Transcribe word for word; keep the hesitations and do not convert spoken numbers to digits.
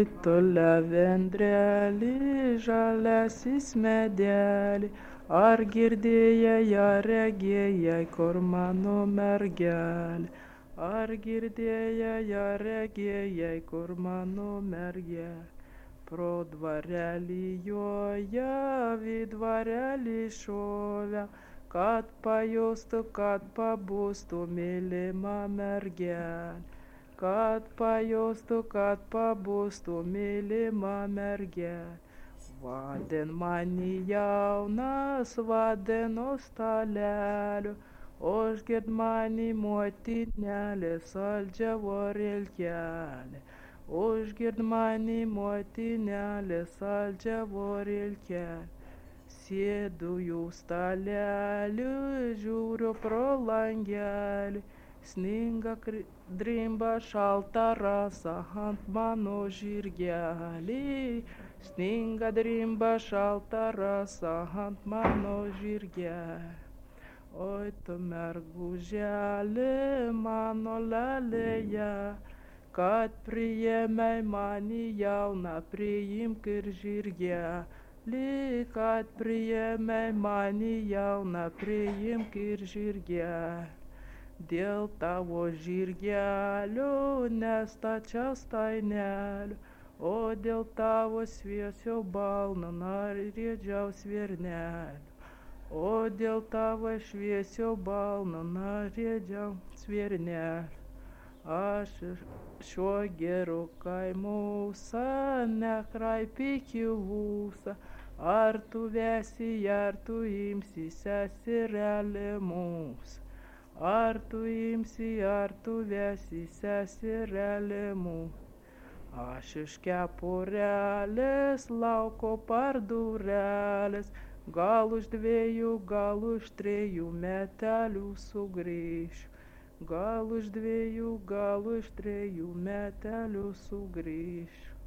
Oi, tu lavendrėlį, žaliasis medelį, ar girdėjai, ar regėjai, kur mano mergelė? Ar girdėjai, ar regėjai, kur mano mergelė? Pro dvarelį joja, vidvarelį šovė, kad pajustų, kad pabūstų mylima mergelė. Kad pajustų, kad pabūstų mylima mergelė. Vadin mani jaunas, vadinu staleliu, užgird mani motinėlė, saldžią vorelkelę. Užgird mani motinėlė, saldžią vorelkelę. Sėdu jų staleliu, žiūriu pro langelį. Sninga drimba šalta rasa ant mano žirgelį. Sninga drimba šalta rasa ant mano žirgelį. Oi tu mergužėlė, mano lelėje, kad priėmei mani jauną, priimk ir žirgelį. Kad priėmei mani jauną, priimk ir žirgelį. Dėl tavo žirgelio nestačiau stainelio, o dėl tavo šviesio balno norėdžiau svernelio. O dėl tavo šviesio balno norėdžiau svernelio. Aš šiuo geru kaimusa nekraipyk ūsą, ar tu vesi, ar tu imsi seserelė mūsų. Ar tu imsi, ar tu vesi seserelė mūsų. Aš iš kepurėlės lauko pardurėlės, gal už dviejų, gal už trijų metelių sugrįšiu. Gal už dviejų, gal už trijų metelių sugrįšiu.